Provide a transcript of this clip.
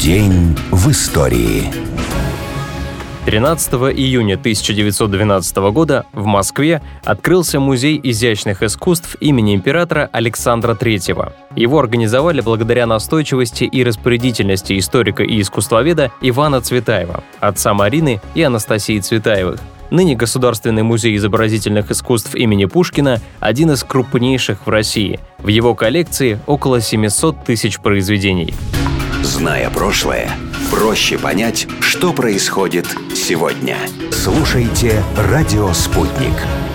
День в истории. 13 июня 1912 года в Москве открылся Музей изящных искусств имени императора Александра III. Его организовали благодаря настойчивости и распорядительности историка и искусствоведа Ивана Цветаева, отца Марины и Анастасии Цветаевых. Ныне Государственный музей изобразительных искусств имени Пушкина – один из крупнейших в России. В его коллекции около 700 тысяч произведений. Зная прошлое, проще понять, что происходит сегодня. Слушайте «Радио Спутник».